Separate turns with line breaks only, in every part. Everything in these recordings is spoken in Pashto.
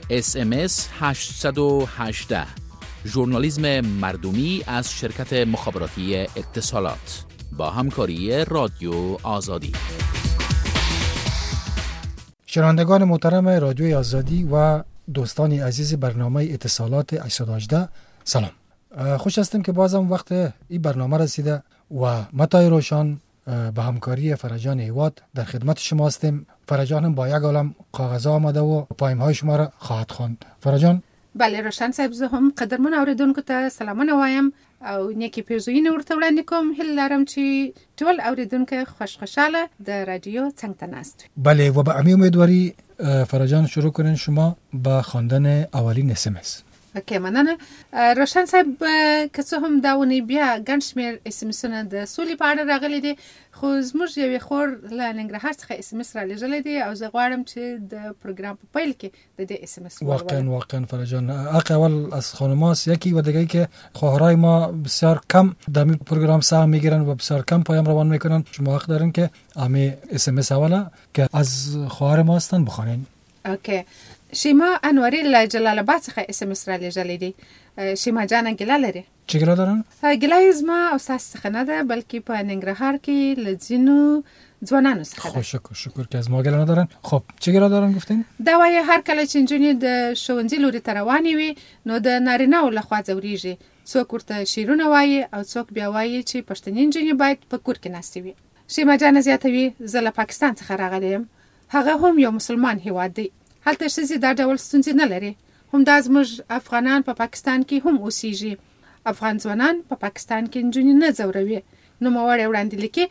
SMS 818 ژورنالیسم مردمی از شرکت مخابراتی اتصالات با همکاری رادیو آزادی.
شنوندگان محترم رادیو آزادی و دوستان عزیز برنامه اتصالات 818 سلام. خوش هستیم که بازم وقت این برنامه رسیده و متای روشان به همکاری فرجان هیواد در خدمت شما هستیم. فرجان با یک عالم کاغذ آمده و پایم های شما را خواهد خواند. فرجان.
بله روشن صاحب، زه هم قدرمن اوریدونکو ته سلامونه وایم او نیکی پیرزوینه ورته وړاندې کوم. هیله لرم چې ټول اوریدونکو خوشحاله د رادیو څنګ ته ناست وي.
بله و به همین امیدواری فرجان شروع کنین شما با خواندن اولین SMS.
اوکی، مننه. روشن صاحب که څه هم دا ونی بیا ګڼ شمېر اسمسونه د سولې په اړه راغلي دي، خو زموږ یوې خور له ننګرهار څخه اسمس رالیږلی دی او زه غواړم چې د پروګرام په پیل کې د دې اسمس
واقعا فرجان حق اول از خانم هاست، یکی و دیگه که خواهرای ما بسیار کم در این پروگرام سهم میگیرن و بسیار کم پایم روان میکنن. شما حق دارین که همه اسمس اوله که از خواهر ما هستن بخوانین.
اوکی. شیما انواری له جلال آباد څخه اسمس را لیږلی دی. شیما جان ګیله لري؟
چه ګیله دارن؟
ګیله زما او ستاسو څخه نه ده، بلکې په ننګرهار کې له ځینو ځوانانو څخه ده. شکر که از ما ګیله ندارن. خب چه ګیله دارن گفتین؟ دا وایي هر کله چې نجونې د ښوونځي لوري ته روانې وي نو د نارینه‌و لخوا ځورېږي. څوک ورته شعرونه وایي او څوک بیا وایي چې پښتنې نجونې باید په کور کې ناستې وي. شیما جان زیاتوي زه له پاکستان څخه راغلی یم. هغه هم یو مسلمان هیواد دی. هلته ښځې دا ډول ستونزې نه لري. همدا زموږ افغانان په پاکستان کې هم اوسیږي. افغان ځوانان په پاکستان کې نجونې نه ځوروي. نوموړی وړاندې لیکي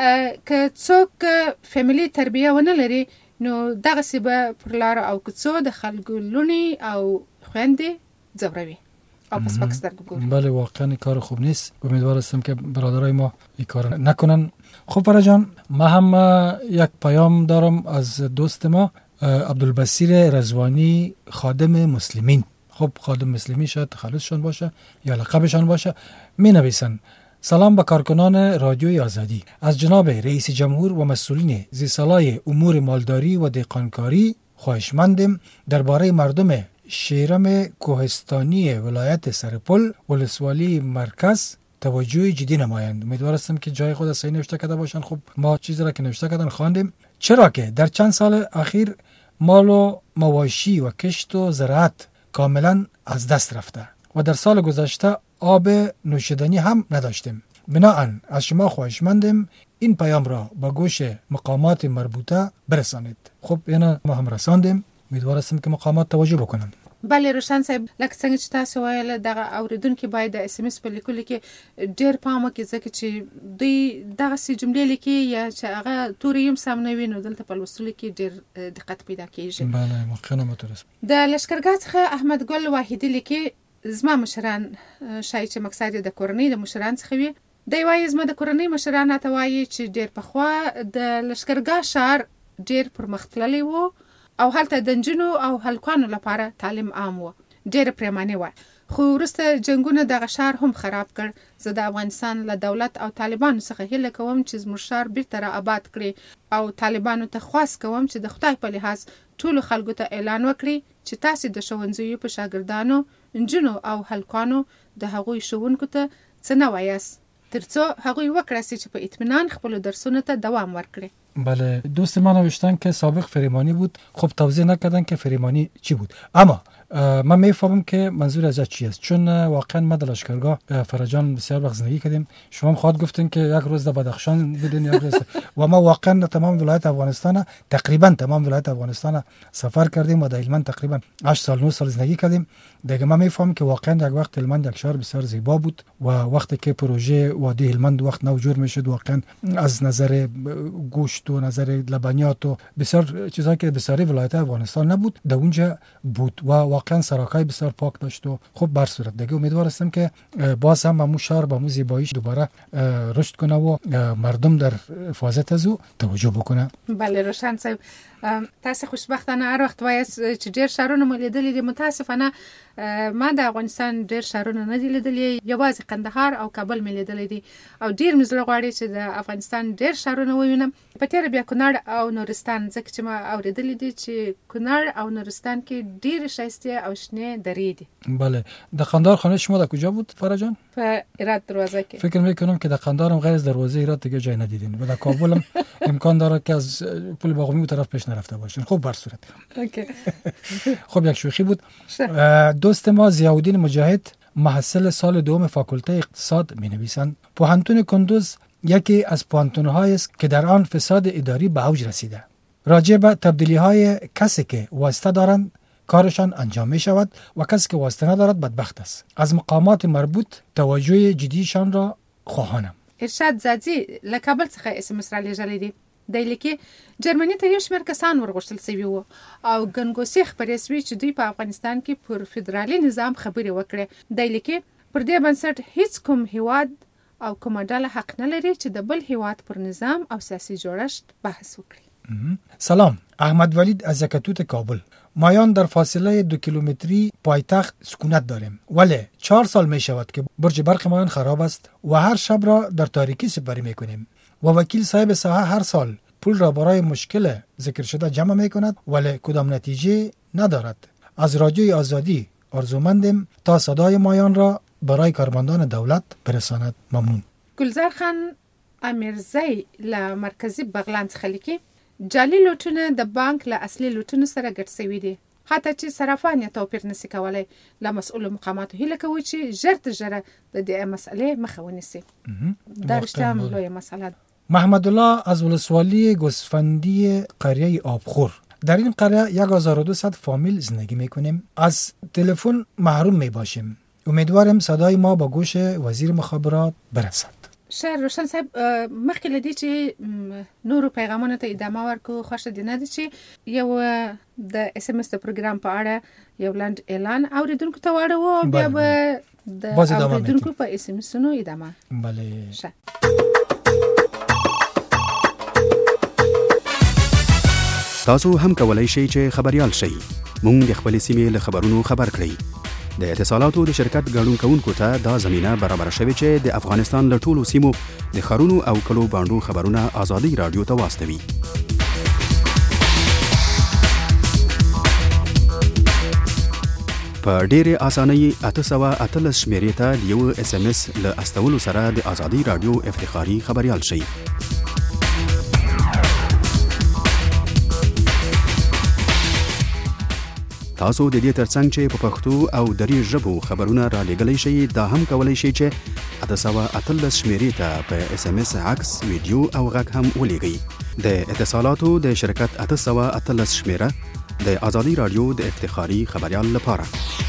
که څوک فیملي تربیه ونه لري نو دغسې به پر لارو او کوڅو د خلکو لوڼې او خویندې ځوروي او په سپک سترګو ګوري.
بله واقعا این کار خوب نیست. امیدوار هستم که برادرای ما این کار نکنن. خب فرا جان، ما هم یک پیام دارم از دوست ما عبدالبصیر رضوانی، خادم مسلمین. خب خادم مسلمین شاید تخلصشان باشه یا لقبشان باشه. می نویسن: سلام به کارکنان رادیوی آزادی. از جناب رئیس جمهور و مسئولین زیرسالای امور مالداری و دهقانکاری خواهشمندیم درباره مردم شیرم کوهستانی ولایت سرپل ولسوالی مرکز توجه جدی نمایند. امیدوار هستم که جای خود صحیح نوشته کرده باشن. خب ما چیزی را که نوشته کردن خواندیم. چرا که در چند سال اخیر مال و مواشی و کشت و زراعت کاملا از دست رفته و در سال گذشته آب نوشیدنی هم نداشتیم. بناهن از شما خواهشمندیم این پیام را به گوش مقامات مربوطه برسانید. خب اینا ما هم رساندیم. امیدوار هستم که مقامات توجه بکنن.
بله روشن صاحب، لکه څنګه چې تاسو ویل دغه اوریدونکي باید د اس ام اس په لیکلو کې ډېر پام وکړي، ځکه چې دوی دغسې جملې لیکي یا چې هغه توري هم سم نه وي نو دلته په لوستلو کې ډېر دقت پیدا کېږي.
بله واقعا مترس.
د لښکرګاه څخه احمد ګل واحدي لیکي: زما مشران، شاید چې مقصد د کورنۍ د مشران څخه وي. دی وایي زما د کورنۍ مشران راته وایي چې ډېر پخوا د لښکرګاه ښار ډېر پرمختللی و او هلته د نجونو او هلکانو لپاره تعلیم عام و. ډېره پرېماني وه، خو وروسته جنګونو دغه ښار هم خراب کړ. زه د افغانستان له دولت او طالبانو څخه هیله کوم چې زموږ ښار بیرته را آباد کړي او طالبانو ته خواست کوم چې د خدای په لحاظ ټولو خلکو ته اعلان وکړي چې تاسې د ښوونځیو په شاګردانو، نجونو او هلکانو د هغوی ښوونکو ته څه نه وایاست تر څو هغوی وکړه چې په اطمینان خپلو درسونو ته دوام ورکړي.
بله دوست ما نوشتن که سابق فریمانی بود. خب توضیح نکردن که فریمانی چی بود، اما من میفهمم که منظور از چی است، چون واقعا ما در لشکرگاه فرجان بسیار وقت زندگی کردیم. شما هم خواهد گفتین که یک روز در بدخشان بودین یک روز و ما واقعا تمام ولایت افغانستان، تقریبا تمام ولایت افغانستان سفر کردیم و در هلمند تقریبا 8 سال 9 سال زندگی کردیم. دیگه من میفهمم که واقعا یک وقت هلمند یک شهر بسیار زیبا بود و وقتی که پروژه وادی هلمند وقت نو جور میشد واقعا از نظر گوشت و نظر لبنیات و بسیار چیزایی که بسیاری ولایت افغانستان نبود در اونجا بود و واقعا سراکای بسیار پاک داشت و خب بر صورت دیگه امید هستم که باز هم همون شهر با همون زیباییش دوباره رشد کنه و مردم در حفاظت از او توجه بکنه.
بله روشن صاحب، تاسو خوشبختانه هر وخت وایي چې ډېر شهرونه مو لیدلي دي. متاسفانه ما د افغانستان ډېر شهرونه نه دي لیدلي، یوازې قندهار او کابل مې لیدلی دي او ډېر مې زړه غواړي چې د افغانستان ډېر شهرونه ووینم. په تېره بیا کونړ او نورستان، ځکه چې ما اورېدلی دي چې کونړ او نورستان کې ډېرې ښایستې او شنې درې دي.
بله. د قندهار خانه شما در کجا بود فرا جان؟
په ایراد دروازه کې.
فکر میکنم که در قندهار هم غیر از دروازه ایراد دیگه جای ندیدین و در کابل هم امکان داره که از پل باغمی طرف پیش نرفته باشین. خب بر صورت.
اوکی.
خب یک شوخی بود. دوست ما ضیاءالدین مجاهد محصل سال دوم فاکولته اقتصاد می‌نویسند. پوهنتون کندوز یکی از پوهنتون‌هایی است که در آن فساد اداری به اوج رسیده. راجع به تبدیلی‌های کسی که واسطه دارند کارشان انجام می شود و کسی که واسطه ندارد بدبخت است. از مقامات مربوط توجه جدیشان را خواهانم.
ارشاد زادی له کابل څخه اس ام اس را لېږلی دی. دی لیکي جرمني ته یو شمېر کسان ورغوښتل سوي وو او ګنګوسې خپرې سوي چې دوی په افغانستان کې پر فدرالي نظام خبرې وکړې. دی لیکي پر دې بنسټ هیڅ کوم هیواد او کومه ډله حق نه لري چې د بل هیواد پر نظام او سیاسي جوړښت بحث وکړي.
سلام، احمد ولید از یکتوت کابل. مایان در فاصله 2 کیلومتری پایتخت سکونت داریم، ولی 4 سال می شود که برج برق مایان خراب است و هر شب را در تاریکی سپری می کنیم و وکیل صاحب ساحه هر سال پول را برای مشکل ذکر شده جمع می کند ولی کدام نتیجه ندارد. از رادیوی آزادی آرزومندیم تا صدای مایان را برای کارمندان دولت برساند. ممنون.
گلزار خان امیرزی له مرکزی بغلان څخه لیکي جعلي لوټونه د بانک له اصلي لوټونو سره ګډ شوي دي، حتی چې صرافان یې توپیر نشي کولی. له مسؤلو مقاماتو هیله کوي چې ژر تر ژره د دې مسئلې مخه ونیسي. دا رښتیا هم لویه مسئله ده.
محمد الله از ولسوالی گوسفندی قریه آبخور. در این قریه 1200 فامیل زندگی میکنیم. از تلفن محروم میباشیم. امیدوارم صدای ما با گوش وزیر مخابرات برسد.
شهر روشن صاحب، مخکې له دې چې نورو پیغامونو ته ادامه ورکړو، خوښه دې نه ده چې یو د اس ام اس د پروګرام په اړه یو لنډ اعلان اوریدونکو ته واړو، بیا به د اوریدونکو په اس ام اسونو ادامه.
بله.
تاسو هم کولای شئ چې خبريال شئ. مونږ د خپل سیمې له خبرونو خبر کړئ. د اتصالاتو د شرکت ګډون کوونکو ته دا زمينه برابر شوه چې د افغانستان له ټولو سیمو د خارونو او کلو باندو خبرونه آزادي رادیو ته واستوي. په ډېرې اسانۍ 818 شمیرې ته د یو اس ام اس له استولو سره د آزادي رادیو افتخاري خبريال شئ. تاسو د دې ترڅنګ چې په پښتو او دري ژبو خبرونه را لېږلی شئ، دا هم کولی شئ چې 818 شمیرې ته په اس ام اس عکس، ویډیو او غږ هم ولېږئ. د اتصالاتو د شرکت 818 شمیره د آزادي رادیو د افتخاري خبريال لپاره.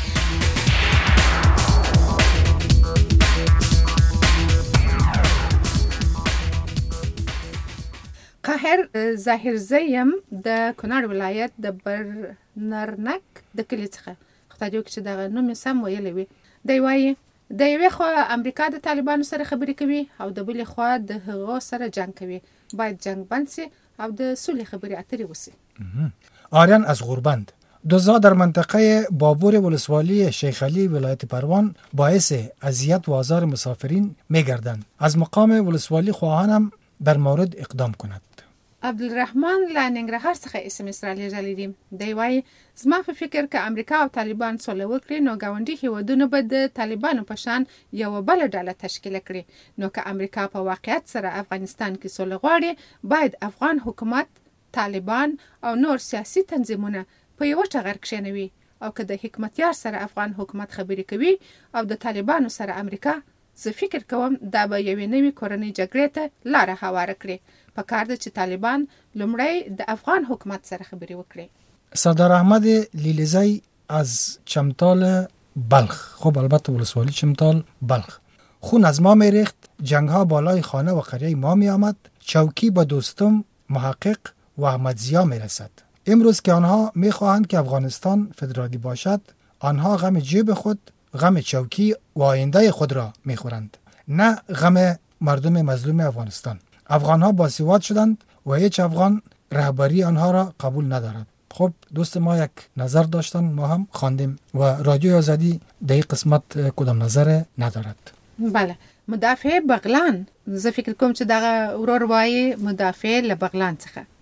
قاهر ظاهر زیم د کونړ ولایت د برنرنک د کلي څخه خدای دې وکړي چې دغه نوم یې سم ویلی وي. دی وایي د یوې خوا امریکا د طالبانو سره خبرې کوي او د بلې خوا د هغو سره جنگ کوي. باید جنگ بند سي او د صلح خبرې اترې وسي.
آریان از غوربند. دوزا در منطقه بابور ولسوالی شیخ علی ولایت پروان باعث اذیت و آزار مسافرین میگردند. از مقام ولسوالی خواهانم در مورد اقدام کند.
عبدالرحمن له ننګرهار څخه اس ام اس را لېږلی دی. دی وایي زما په فکر که امریکا او طالبان سوله وکړي نو ګاونډي هیوادونه به د طالبانو په شان یوه بله ډله تشکیله کړي. نو که امریکا په واقعیت سره افغانستان کې سوله غواړي، باید افغان حکومت، طالبان او نور سیاسي تنظیمونه په یوه ټغر کښېنوي او که د حکمتیار سره افغان حکومت خبرې کوي او د طالبانو سره امریکا، زه فکر کوم دا به یوې نوې کورنۍ جګړې ته لاره هواره کړي. په کار ده چې طالبان لومړی د افغان حکومت سره خبرې وکړي.
سردار احمد لیلیزی از چمتال بلخ. خب البته ولسوالی چمتال بلخ. خون از ما میریخت، جنگ ها بالای خانه و قریه ما می آمد، چوکی با دوستم محقق و احمد ضیا می رسد. امروز که آنها می خواهند که افغانستان فدرالی باشد، آنها غم جیب خود، غم چوکی و آینده خود را میخورند، نه غم مردم مظلوم افغانستان. افغانها باسواد شدند و هیچ افغان رهبری آنها را قبول ندارد. خب دوست ما یک نظر داشتن، ما هم خواندیم و رادیو آزادی در این قسمت کدام نظر ندارد.
بله، مدافع بغلان، زه فکر کوم چې دغه ورور وایي مدافع له بغلان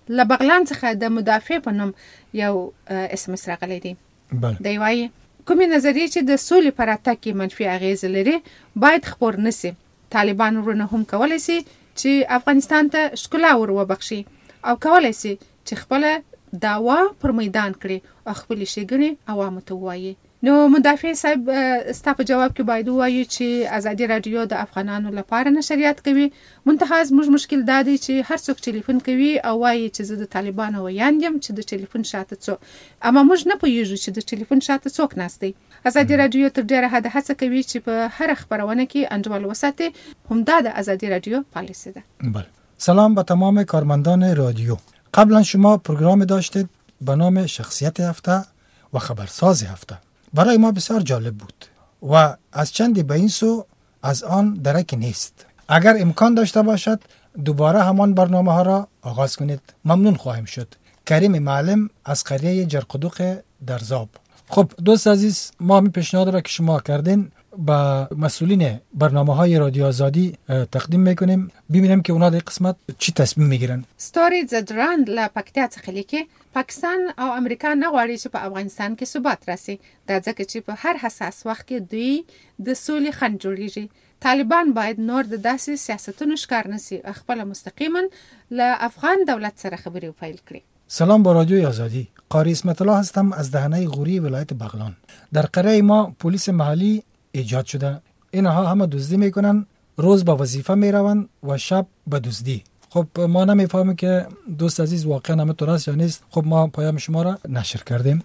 څخه د مدافع په نوم یو اسم راغلی دی.
بله،
دی وایي کومې نظریې چې د سولې په راتګ کې منفي اغیز لري باید خپور نسی. طالبان ورونه هم کولی سي چې افغانستان ته ښکلا ور وبخشي او کولی سي چې خپل دعوا پر میدان کړي او خپل ښېګڼې عوامو ته ووایي. نو مدافع صاحب ستا په جواب کې باید ووایو چې ازادي راډیو د افغانانو لپاره نشریات کوي، منتها زموږ مشکل دا دی چې هر څوک ټلیفون کوي او وایي چې زه د طالبانو ویاند یم چې د ټلیفون شاته څوک، اما موږ نه پوهیږو چې د ټلیفون شاته څوک ناست دی. ازادي راډیو تر ډیره حد هڅه کوي چې په هر خبرونه کې انډول وساتي، همدا د ازادي راډیو پالیسی ده.
بله. سلام به تمام کارمندان رادیو. قبلا شما پروگرام داشتید به نام شخصیت هفته و خبرساز هفته. برای ما بسیار جالب بود و از چندی به این سو از آن درکی نیست. اگر امکان داشته باشد دوباره همان برنامه ها را آغاز کنید، ممنون خواهیم شد. کریم معلم از قریه جرقدوق در زاب. خب دوست عزیز، ما همین پیشنهاد را که شما کردین با مسئولین برنامه های رادیو آزادی تقدیم میکنیم، ببینیم که اونا در قسمت چی تصمیم میگیرن.
ستوری زدراند له پکتیا څخه لیکي پاکستان او امریکا نه غواړي چې په افغانستان کې ثبات راسي، دا ځکه چې په هر حساس وخت کې دوی د سولې خنډ جوړیږي. طالبان باید نور د داسې سیاستونو ښکار نسی، خپل مستقیما له افغان دولت سره خبرې وپیل کړي.
سلام با رادیوی آزادی. قاری اسمت الله هستم از دهنه غوری ولایت بغلان. در قریه ما پلیس محلی ایجاد شده. اینها همه دزدی میکنن، روز به وظیفه میروند و شب به دزدی. خب ما نمیفهمیم که دوست عزیز واقعا همه طور است یا نیست. خب ما پیام شما را نشر کردیم.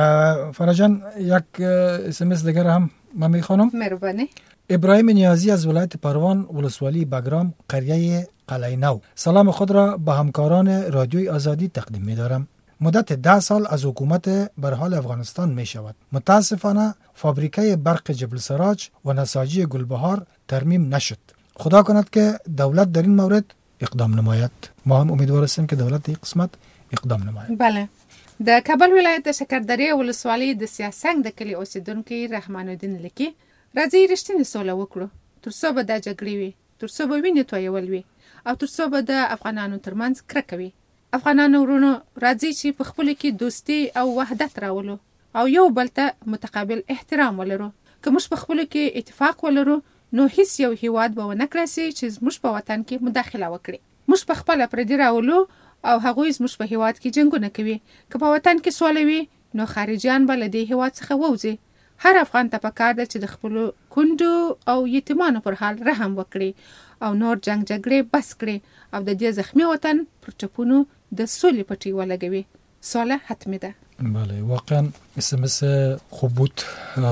فرجان یک اسمس دیگر هم من میخوانم.
مهربانی.
ابراهیم نیازی از ولایت پروان ولسوالی بگرام قریه قلعه نو. سلام خود را به همکاران رادیوی آزادی تقدیم می‌دارم. مدت 10 سال از حکومت بر حال افغانستان می شود. متاسفانه فابریکه برق جبل سراج و نساجی گلبهار ترمیم نشد. خدا کند که دولت در این مورد اقدام نماید. ما هم امیدوار هستیم که دولت این قسمت اقدام نماید.
بله. د کابل ولایت د شکردرې ولسوالۍ د سیاسنګ د کلی اوسیدونکو رحمان الدین لیکي راځي رښتینې سوله وکړو ترڅو به د جګړې وي، ترڅو به وینې تویول وي او ترڅو به د افغانانو ترمنځ کرکه وي. افغانانو ورونو راځي چې په خپل کې دوستي او وحدت راولو او یو بل ته متقابل احترام ولرو. که موږ په خپل کې اتفاق ولرو نو هیڅ یو هیواد به ونه کړسي چې موږ په وطن کې مداخله وکړي. موږ په خپل پردي راولو او هغوی زموږ په هیواد کې جنگونه کوي. که په وطن کې سوله وي نو خارجيان به له دې هیواد څخه ووځي. هر افغان ته پکار ده چې د خپل کندو او یتیمانو پر حال رحم وکړي او نور جنگ جګړې بس کړي او د دې زخمی وطن پر ټپونو د سولې پټي ولګوي. سوله حتمی ده.
بله واقعا SMS خوب بود.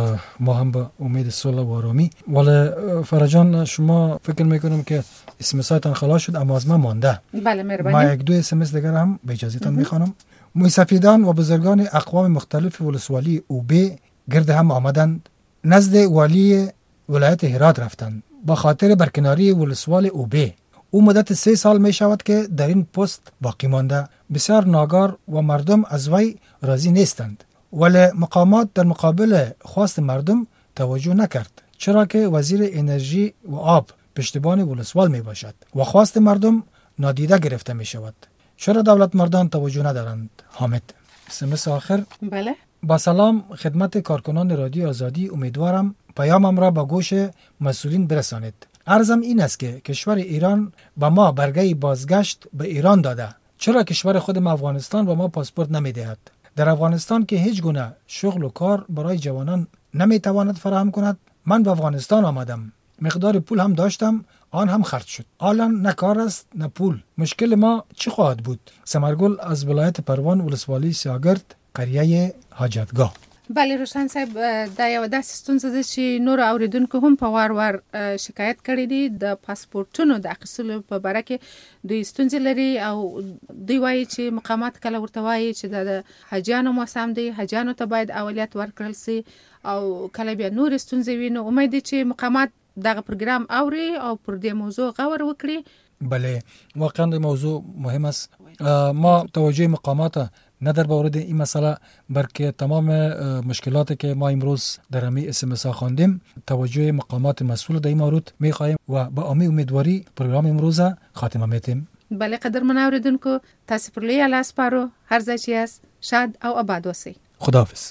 ما هم به امید صلح و آرامی. ولی فرجان شما فکر میکنم که SMS هایتان خلاص شد اما از من مانده.
بله مهربانی.
ما یک دو SMS دیگر هم به اجازهتان میخوانم. موسفیدان و بزرگان اقوام مختلف ولسوالی اوبه گرد هم آمدند، نزد والی ولایت هرات رفتند با خاطر برکناری ولسوال اوبه. او مدت 3 سال می شود که در این پست باقی مانده. بسیار ناگار و مردم از وی راضی نیستند، ولی مقامات در مقابل خواست مردم توجه نکرد، چرا که وزیر انرژی و آب پشتیبان ولسوال می باشد و خواست مردم نادیده گرفته می شود. چرا دولت مردان توجه ندارند؟ حامد. SMS آخر.
بله.
با سلام خدمت کارکنان رادیو آزادی، امیدوارم پیامم را به گوش مسئولین برسانید. عرضم این است که کشور ایران به ما برگه بازگشت به ایران داده، چرا کشور خودم افغانستان به ما پاسپورت نمیدهد؟ در افغانستان که هیچ گونه شغل و کار برای جوانان نمیتواند فراهم کند. من به افغانستان آمدم، مقدار پول هم داشتم، آن هم خرج شد. حالا نه کار است نه پول. مشکل ما چی خواهد بود؟ ثمرگل از ولایت پروان ولسوالی سیاگرد قریه حاجتگاه.
بله روشن صاحب دا یو داسې ستونزه ده چې نور اوریدونکو هم په وار وار شکایت کړی دي د پاسپورتونو د اخیستلو په باره کې دوی ستونزې لري او دوی وایي چې مقامات کله ورته وایي چې د حاجیانو موسم دی، حاجیانو ته باید اولیت ورکړل سي او کله بیا نور ستونزې وي. نو امید دی چې مقامات دغه پروګرام اوري او پر دې موضوع غور وکړي.
بله واقعا موضوع مهم است. ما توجه مقامات ندر بورد این مسئله برکه تمام مشکلاتی که ما امروز در همی SMS ها خواندیم توجه مقامات مسئول در این مورد میخواهیم و با امیدواری پروگرام امروز خاتمه میتیم.
بله قدرمن اوریدونکو تاسو پر لوی الله سپارو. هر ځای چې یاست شاد او آباد اوسئ.
خداحافظ.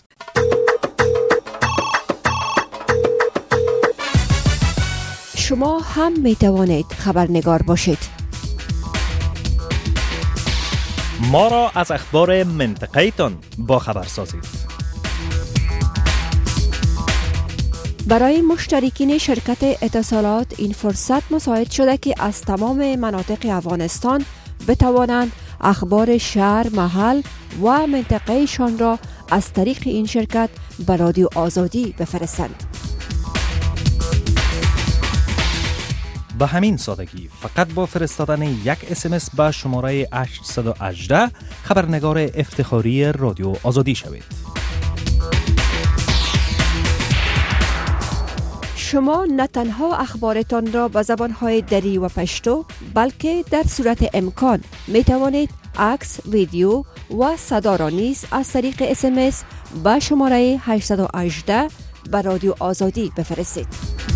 شما هم می توانید خبرنگار باشید.
ما را از اخبار منطقه تان با خبر سازید.
برای مشترکین شرکت اتصالات این فرصت مساعد شده که از تمام مناطق افغانستان بتوانند اخبار شهر، محل و منطقه شان را از طریق این شرکت به رادیو آزادی بفرستند.
به همین سادگی فقط با فرستادن یک SMS به شماره 818 خبرنگار افتخاری رادیو آزادی شوید.
شما نه تنها اخبارتان را به زبانهای دری و پشتو بلکه در صورت امکان می توانید عکس، ویدیو و صدا را نیز از طریق SMS به شماره 818 به رادیو آزادی بفرستید.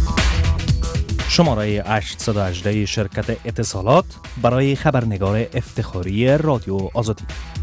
شماره 818 شرکت اتصالات برای خبرنگار افتخاری رادیو آزادی.